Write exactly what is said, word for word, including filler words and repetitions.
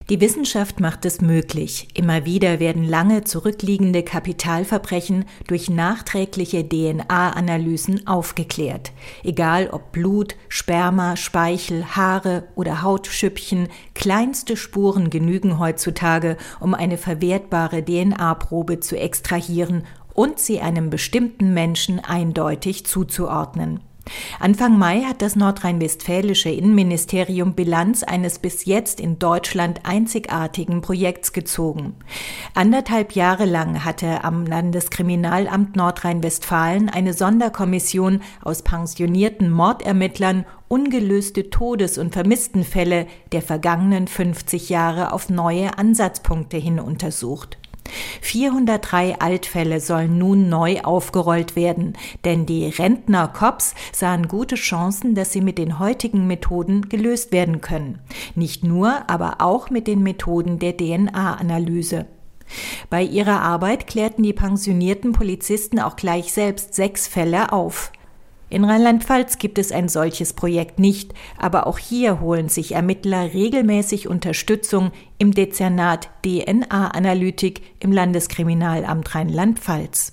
Die Wissenschaft macht es möglich. Immer wieder werden lange zurückliegende Kapitalverbrechen durch nachträgliche D N A-Analysen aufgeklärt. Egal ob Blut, Sperma, Speichel, Haare oder Hautschüppchen, kleinste Spuren genügen heutzutage, um eine verwertbare D N A-Probe zu extrahieren und sie einem bestimmten Menschen eindeutig zuzuordnen. Anfang Mai hat das nordrhein-westfälische Innenministerium Bilanz eines bis jetzt in Deutschland einzigartigen Projekts gezogen. Anderthalb Jahre lang hatte am Landeskriminalamt Nordrhein-Westfalen eine Sonderkommission aus pensionierten Mordermittlern ungelöste Todes- und Vermisstenfälle der vergangenen fünfzig Jahre auf neue Ansatzpunkte hin untersucht. vierhundertdrei Altfälle sollen nun neu aufgerollt werden, denn die Rentner-Cops sahen gute Chancen, dass sie mit den heutigen Methoden gelöst werden können. Nicht nur, aber auch mit den Methoden der D N A-Analyse. Bei ihrer Arbeit klärten die pensionierten Polizisten auch gleich selbst sechs Fälle auf. In Rheinland-Pfalz gibt es ein solches Projekt nicht, aber auch hier holen sich Ermittler regelmäßig Unterstützung im Dezernat D N A-Analytik im Landeskriminalamt Rheinland-Pfalz.